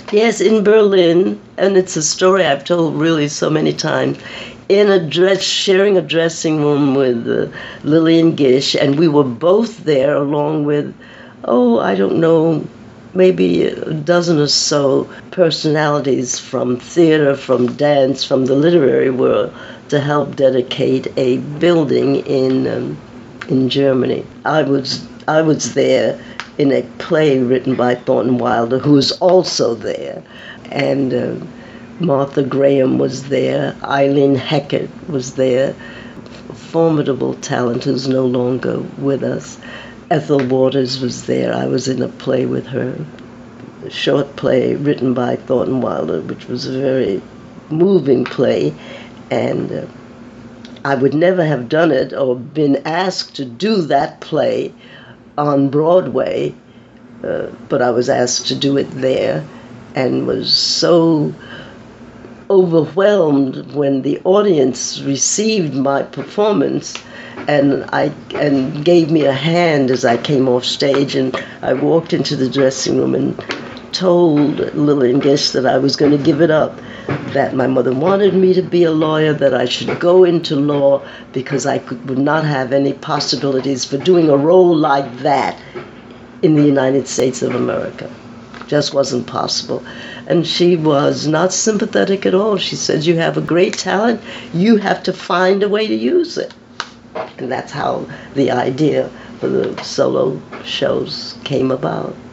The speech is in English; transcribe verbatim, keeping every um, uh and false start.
Yes, in Berlin, and it's a story I've told really so many times. In a dress, sharing a dressing room with uh, Lillian Gish, and we were both there along with, oh, I don't know, maybe a dozen or so personalities from theater, from dance, from the literary world to help dedicate a building in um, in Germany. I was I was there in a play written by Thornton Wilder, who was also there, and uh, Martha Graham was there. Eileen Heckert was there, a formidable talent who's no longer with us. Ethel Waters was there. I was in a play with her, a short play written by Thornton Wilder, which was a very moving play, and uh, I would never have done it or been asked to do that play on Broadway, uh, but I was asked to do it there and was so overwhelmed when the audience received my performance and I and gave me a hand as I came off stage, and I walked into the dressing room and told Lillian Gish that I was going to give it up, that my mother wanted me to be a lawyer, that I should go into law because I could, would not have any possibilities for doing a role like that in the United States of America. Just wasn't possible. And she was not sympathetic at all. She said, you have a great talent, you have to find a way to use it. And that's how the idea for the solo shows came about.